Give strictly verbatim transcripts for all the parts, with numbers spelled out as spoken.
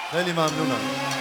خیلی ممنونم.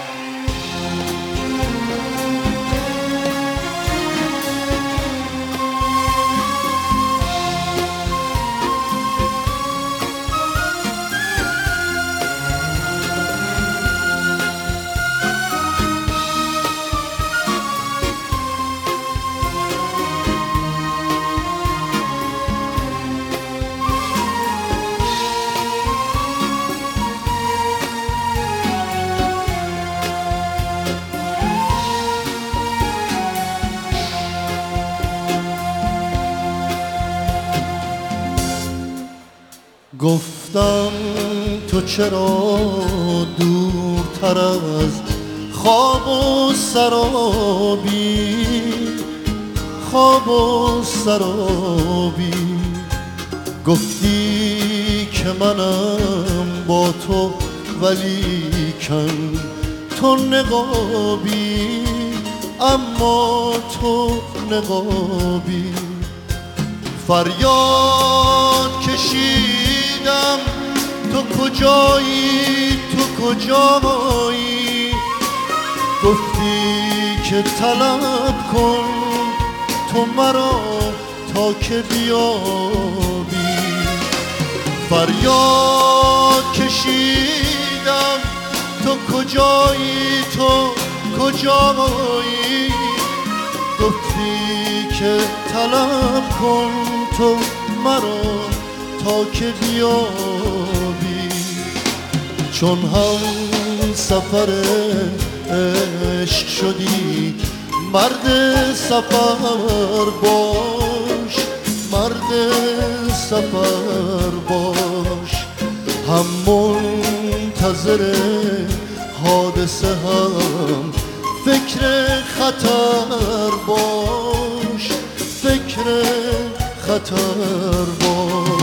گفتم تو چرا دورتر از خواب و سرابی، خواب و سرابی. گفتی که منم با تو ولیکن تو نقابی، اما تو نقابی. فریاد کشیدم تو کجایی، تو کجایی. گفتی که طلب کن تو مرا تا که بیابی. فریاد کشیدم تو کجایی، تو کجایی. گفتی که طلب کن تو مرا تا که بیابی. چون هم سفر عشق شدی مرد سفر باش، مرد سفر باش. هم منتظر حادثه هم فکر خطر باش، فکر خطر باش.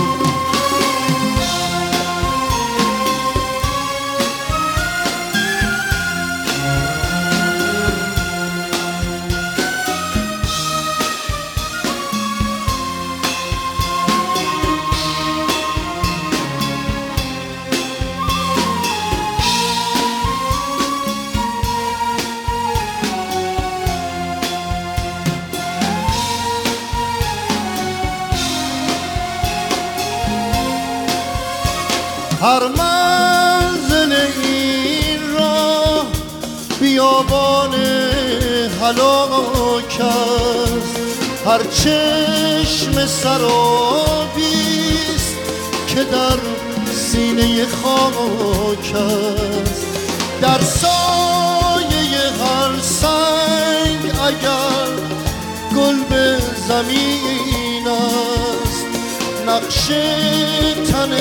هر منزل این راه بیابان هلاک است، هر چشم سرابیست که در سینه خاک است. در سایه هر سنگ اگر گل به زمین است، نقش تن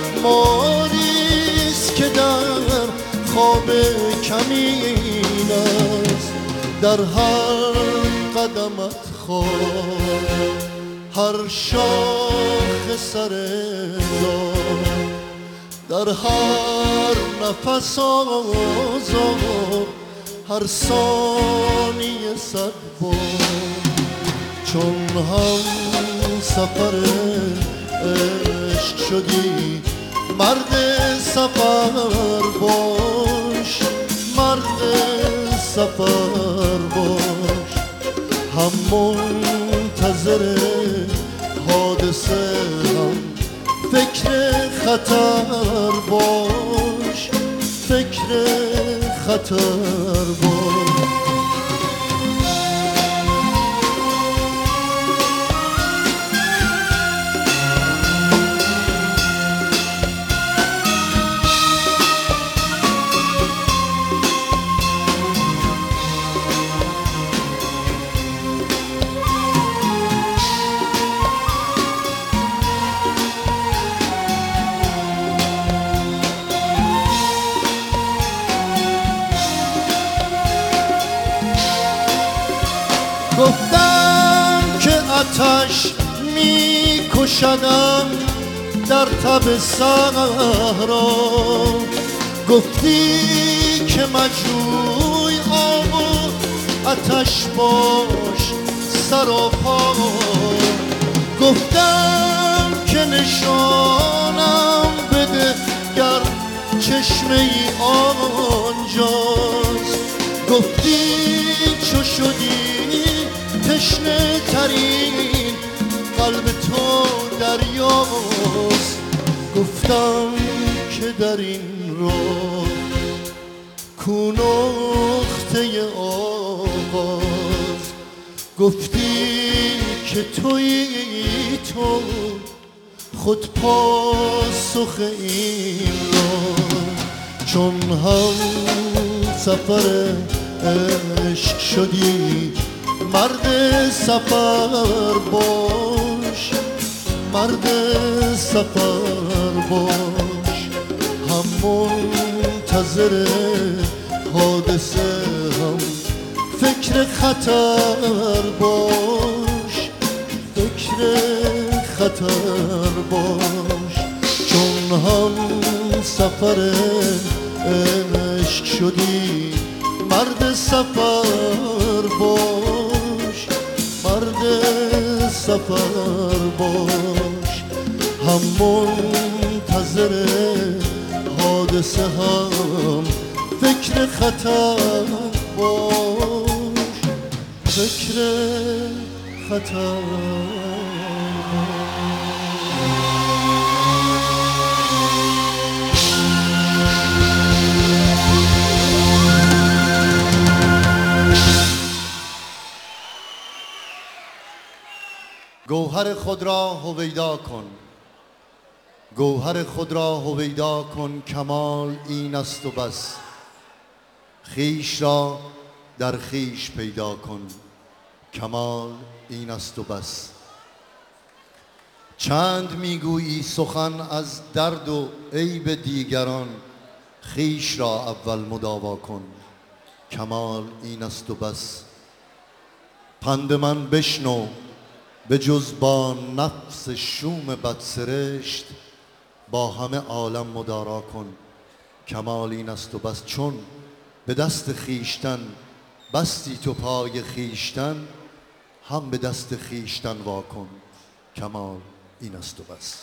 ماریست که در خواب کمین است. در هر قدمت خواب، هر شاخ سر دار، در هر نفس آزاد، هر ثانیه صد بار. چون هم سفر عشق شدی مرد سفر باش، مرد سفر باش. هم منتظر حادثه هم فکر خطر باش، فکر خطر باش. گفتم که آتش می کشدم در تب صحرا. گفتی که مجروی آب و آتش باش سراپا. گفتم که نشانم بده گر چشمه ای آب گفتی چو شدی تشنه ترین قلب تو دریاست، گفتم که در این راه کو نقطه آغاز، گفتی که تویی تو خود پاسخ این راه. چون هم سفر عشق شدی مرد سفر باش، مرد سفر باش، هم منتظر حادثه هم فکر خطر باش، فکر خطر باش. چون هم سفر عشق شدی مرد سفر باش، مرد سفر باش، هم منتظر حادثه هم فکر خطر باش، فکر خطر باش. گوهر خود را هویدا کن، گوهر خود را هویدا کن، کمال این است و بس. خویش را در خویش پیدا کن، کمال این است و بس. چند میگویی سخن از درد و عیب دیگران، خویش را اول مداوا کن، کمال این است و بس. پند من بشنو به جز با نفس شوم بدسرشت، با همه عالم مدارا کن، کمال این است و بس. چون به دست خویشتن بستی تو پای خویشتن، هم به دست خویشتن وا کن، کمال این است و بس.